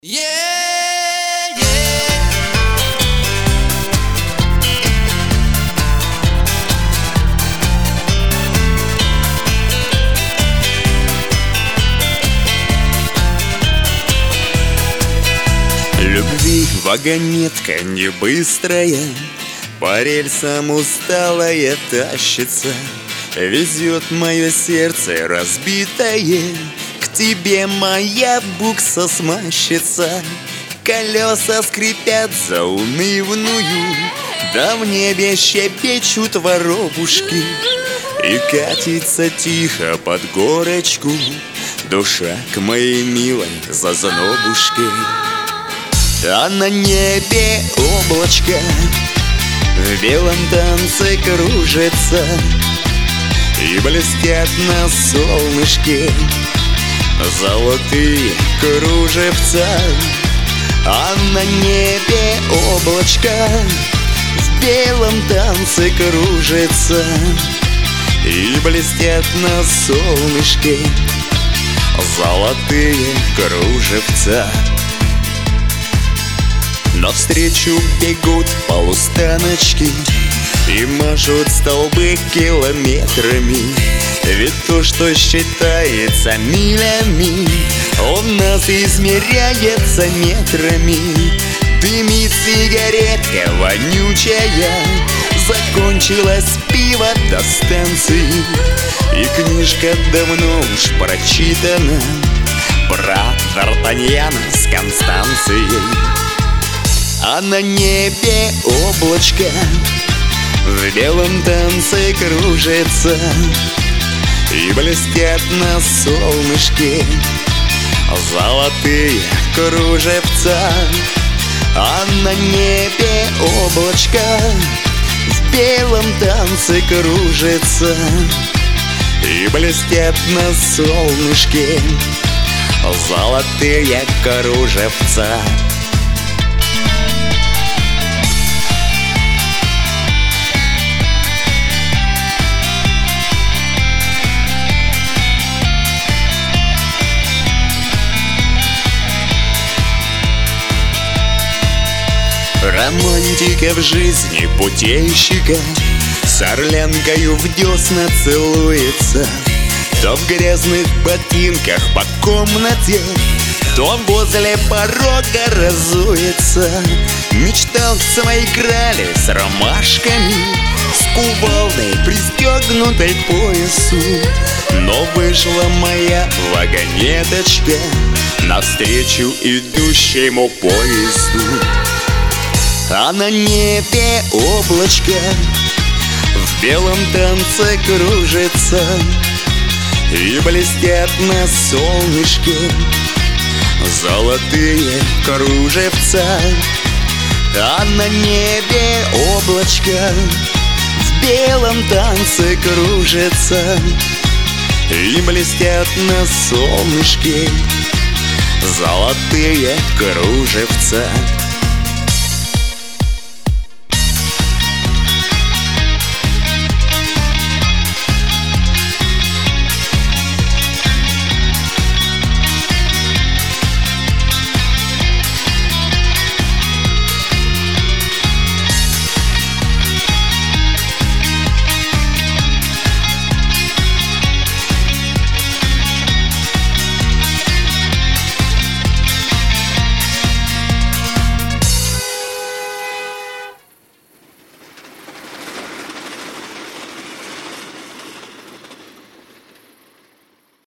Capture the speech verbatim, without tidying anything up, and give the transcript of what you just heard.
Yeah, yeah. Любви вагонетка не быстрая, по рельсам усталая тащится. Везет мое сердце разбитое, к тебе моя букса смащится. Колеса скрипят заунывную, да в небе щебечут воробушки. И катится тихо под горочку душа к моей милой зазнобушке. А на небе облачко в белом танце кружится, и блестят на солнышке золотые кружевца. А на небе облачко в белом танце кружится, и блестят на солнышке золотые кружевца. Навстречу бегут полустаночки и мажут столбы километрами. Ведь то, что считается милями, у нас измеряется метрами. Дымит сигаретка вонючая, закончилось пиво до станции, и книжка давно уж прочитана про Д'Артаньяна с Констанцией. А на небе облачко в белом танце кружится, и блестят на солнышке золотые кружевца. А на небе облачко в белом танце кружится, и блестят на солнышке золотые кружевца. Романтика в жизни путейщика с орлянкою в десна целуется. То в грязных ботинках по комнате, то возле порога разуется. Мечтал в своей крале с ромашками, с кувалдой, пристегнутой к поясу. Но вышла моя вагонеточка навстречу идущему поезду. А на небе облачко в белом танце кружится, и блестят на солнышке золотые кружевца. А на небе облачко в белом танце кружится, и блестят на солнышке золотые кружевца.